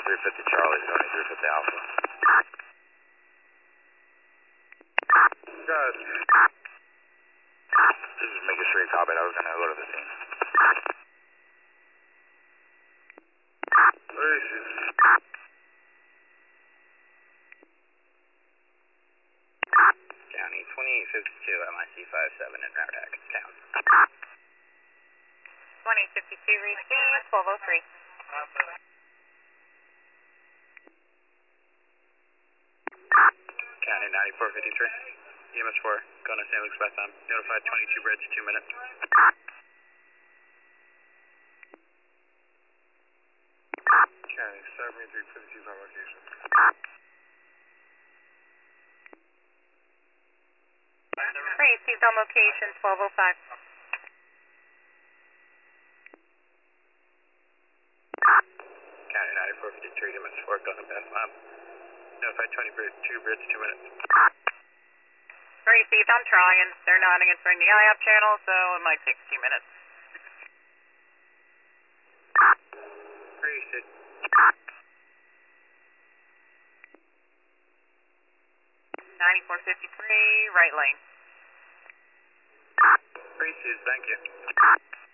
350 Charlie, 350 Alpha. Good. This is making sure you copied. I was going to go to the scene. Where is she? County 2852, MIC 57 in Round X, town. 2052, reach B, 1203. County 9453. EMS 4, going to St. Luke's West End. Notified 22 bridge, 2 minutes. County 7352 on location. Received on location, 1205. County 9453, EMS 4, going to Beth Lab. Notified 22 bridge, 2 minutes. Received, I'm trying. They're not answering the IAP channel, so it might take a few minutes. Received. 9453, right lane. Received, thank you.